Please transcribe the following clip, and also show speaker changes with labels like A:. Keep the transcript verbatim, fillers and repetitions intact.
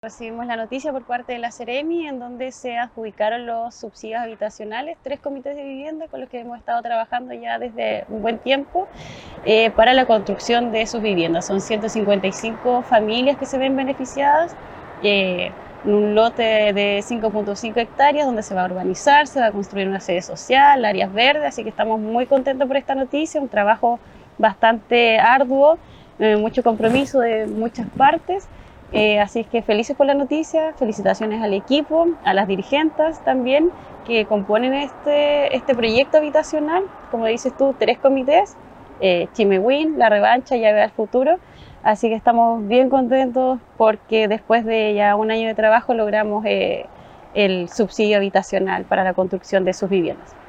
A: Recibimos la noticia por parte de la Seremi en donde se adjudicaron los subsidios habitacionales, tres comités de vivienda con los que hemos estado trabajando ya desde un buen tiempo eh, para la construcción de sus viviendas. Son ciento cincuenta y cinco familias que se ven beneficiadas, eh, en un lote de cinco punto cinco hectáreas donde se va a urbanizar, se va a construir una sede social, áreas verdes, así que estamos muy contentos por esta noticia, un trabajo bastante arduo, eh, mucho compromiso de muchas partes. Eh, así que felices por la noticia, felicitaciones al equipo, a las dirigentes también que componen este, este proyecto habitacional. Como dices tú, tres comités, eh, Chimewin, La Revancha y Llave al Futuro. Así que estamos bien contentos porque después de ya un año de trabajo logramos eh, el subsidio habitacional para la construcción de sus viviendas.